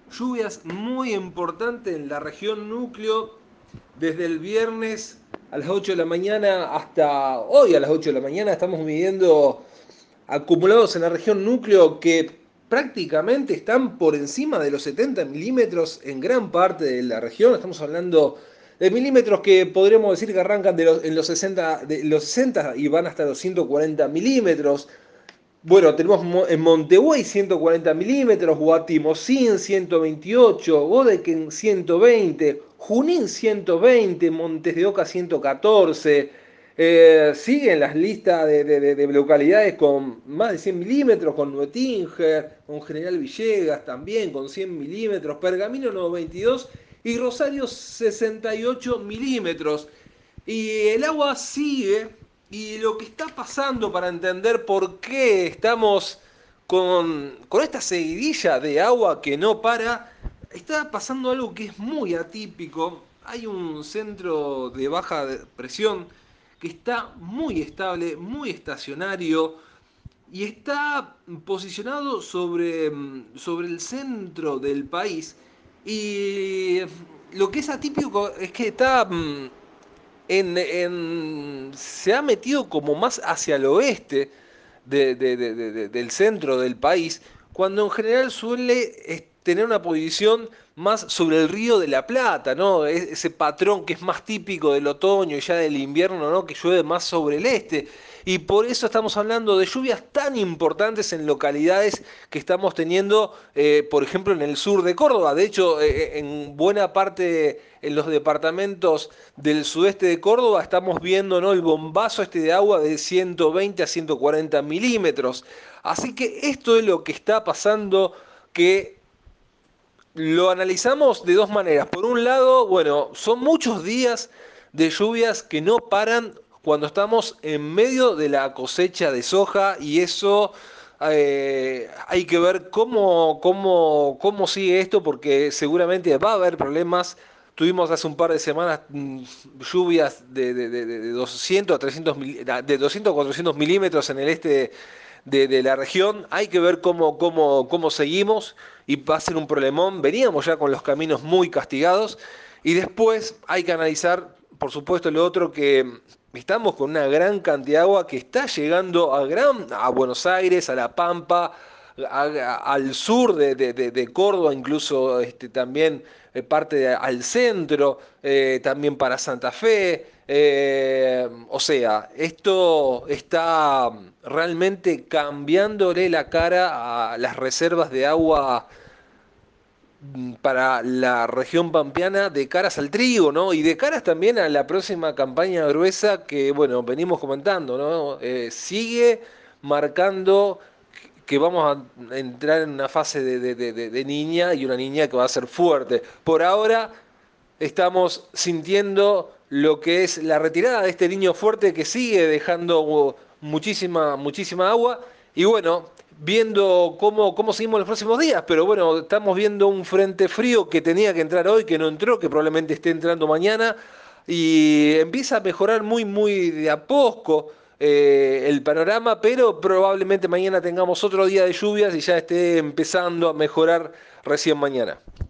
Lluvias muy importantes en la región núcleo desde el viernes a las 8 de la mañana hasta hoy a las 8 de la mañana. Estamos midiendo acumulados en la región núcleo que prácticamente están por encima de los 70 milímetros en gran parte de la región. Estamos hablando de milímetros que podríamos decir que arrancan en los 60, de los 60 y van hasta los 140 milímetros. Bueno, tenemos en Montevideo 140 milímetros, Guatimozín 128, Bodequén 120, Junín 120, Montes de Oca 114. Siguen las listas de localidades con más de 100 milímetros, con Nuetinger, con General Villegas también con 100 milímetros, Pergamino 92 y Rosario 68 milímetros. Y el agua sigue, y lo que está pasando para entender por qué estamos con esta seguidilla de agua que no para, está pasando algo que es muy atípico. Hay un centro de baja presión que está muy estable, muy estacionario y está posicionado sobre el centro del país. Y lo que es atípico es que está se ha metido como más hacia el oeste del centro del país, cuando en general suele tener una posición más sobre el río de la Plata, ¿no? Ese patrón que es más típico del otoño y ya del invierno, ¿no? Que llueve más sobre el este. Y por eso estamos hablando de lluvias tan importantes en localidades que estamos teniendo, por ejemplo, en el sur de Córdoba. De hecho, en buena parte en los departamentos del sudeste de Córdoba estamos viendo, ¿no?, el bombazo de agua de 120 a 140 milímetros. Así que esto es lo que está pasando, que lo analizamos de dos maneras. Por un lado, bueno, son muchos días de lluvias que no paran cuando estamos en medio de la cosecha de soja, y eso hay que ver cómo sigue esto, porque seguramente va a haber problemas. Tuvimos hace un par de semanas lluvias de 200 a 300 de 200 a 400 milímetros en el este de la región. Hay que ver cómo seguimos, y va a ser un problemón. Veníamos ya con los caminos muy castigados, y después hay que analizar, por supuesto, lo otro, que estamos con una gran cantidad de agua que está llegando a Buenos Aires, a La Pampa, al sur de Córdoba, incluso también al centro, también para Santa Fe. O sea, esto está realmente cambiándole la cara a las reservas de agua para la región pampeana, de caras al trigo, ¿no? Y de caras también a la próxima campaña gruesa que, bueno, venimos comentando, ¿no? Sigue marcando que vamos a entrar en una fase de niña, y una niña que va a ser fuerte. Por ahora estamos sintiendo lo que es la retirada de este niño fuerte que sigue dejando muchísima agua. Y bueno, viendo cómo seguimos los próximos días. Pero bueno, estamos viendo un frente frío que tenía que entrar hoy, que no entró, que probablemente esté entrando mañana. Y empieza a mejorar muy de a poco el panorama, pero probablemente mañana tengamos otro día de lluvias y ya esté empezando a mejorar recién mañana.